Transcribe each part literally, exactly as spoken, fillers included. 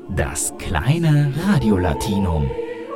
Das kleine Radiolatinum.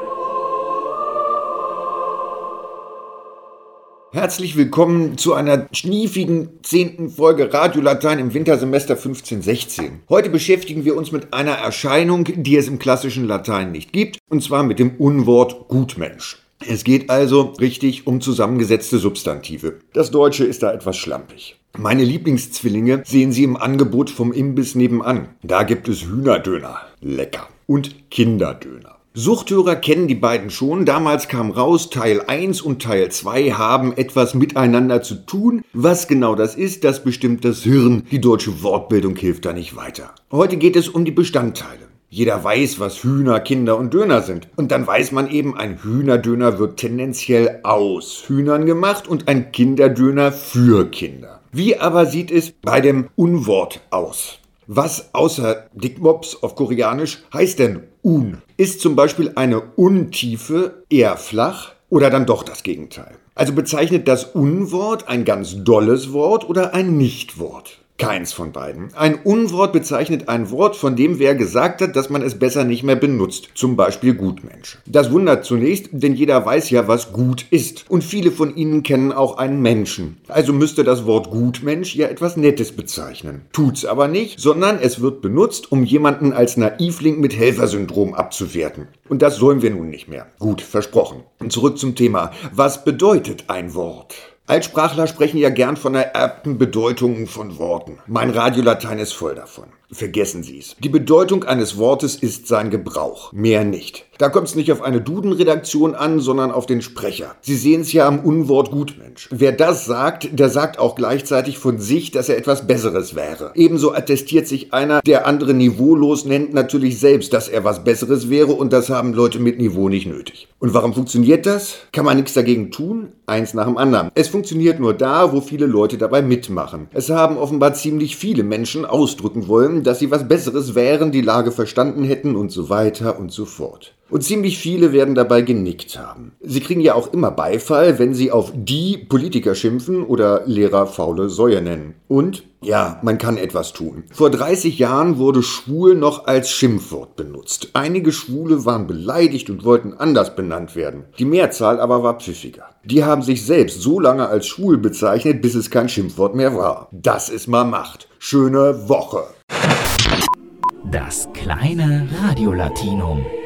Herzlich willkommen zu einer schniefigen zehnten Folge Radiolatein im Wintersemester fünfzehn sechzehn. Heute beschäftigen wir uns mit einer Erscheinung, die es im klassischen Latein nicht gibt, und zwar mit dem Unwort Gutmensch. Es geht also richtig um zusammengesetzte Substantive. Das Deutsche ist da etwas schlampig. Meine Lieblingszwillinge sehen Sie im Angebot vom Imbiss nebenan. Da gibt es Hühnerdöner, lecker, und Kinderdöner. Suchthörer kennen die beiden schon. Damals kam raus, Teil eins und Teil zwei haben etwas miteinander zu tun. Was genau das ist, das bestimmt das Hirn. Die deutsche Wortbildung hilft da nicht weiter. Heute geht es um die Bestandteile. Jeder weiß, was Hühner, Kinder und Döner sind. Und dann weiß man eben, ein Hühnerdöner wird tendenziell aus Hühnern gemacht und ein Kinderdöner für Kinder. Wie aber sieht es bei dem Unwort aus? Was außer Dickmops auf Koreanisch heißt denn Un? Ist zum Beispiel eine Untiefe eher flach oder dann doch das Gegenteil? Also bezeichnet das Unwort ein ganz dolles Wort oder ein Nichtwort? Keins von beiden. Ein Unwort bezeichnet ein Wort, von dem wer gesagt hat, dass man es besser nicht mehr benutzt. Zum Beispiel Gutmensch. Das wundert zunächst, denn jeder weiß ja, was gut ist. Und viele von Ihnen kennen auch einen Menschen. Also müsste das Wort Gutmensch ja etwas Nettes bezeichnen. Tut's aber nicht, sondern es wird benutzt, um jemanden als Naivling mit Helfersyndrom abzuwerten. Und das sollen wir nun nicht mehr. Gut, versprochen. Und zurück zum Thema. Was bedeutet ein Wort? Altsprachler sprechen ja gern von ererbten Bedeutungen von Worten. Mein Radiolatein ist voll davon. Vergessen Sie es. Die Bedeutung eines Wortes ist sein Gebrauch. Mehr nicht. Da kommt es nicht auf eine Duden-Redaktion an, sondern auf den Sprecher. Sie sehen es ja am Unwort Gutmensch. Wer das sagt, der sagt auch gleichzeitig von sich, dass er etwas Besseres wäre. Ebenso attestiert sich einer, der andere niveaulos nennt, natürlich selbst, dass er was Besseres wäre, und das haben Leute mit Niveau nicht nötig. Und warum funktioniert das? Kann man nichts dagegen tun? Eins nach dem anderen. Es funktioniert nur da, wo viele Leute dabei mitmachen. Es haben offenbar ziemlich viele Menschen ausdrücken wollen, dass sie was Besseres wären, die Lage verstanden hätten und so weiter und so fort. Und ziemlich viele werden dabei genickt haben. Sie kriegen ja auch immer Beifall, wenn sie auf die Politiker schimpfen oder Lehrer faule Säue nennen. Und ja, man kann etwas tun. Vor dreißig Jahren wurde schwul noch als Schimpfwort benutzt. Einige Schwule waren beleidigt und wollten anders benannt werden. Die Mehrzahl aber war pfiffiger. Die haben sich selbst so lange als schwul bezeichnet, bis es kein Schimpfwort mehr war. Das ist mal Macht. Schöne Woche. Das kleine Radiolatinum.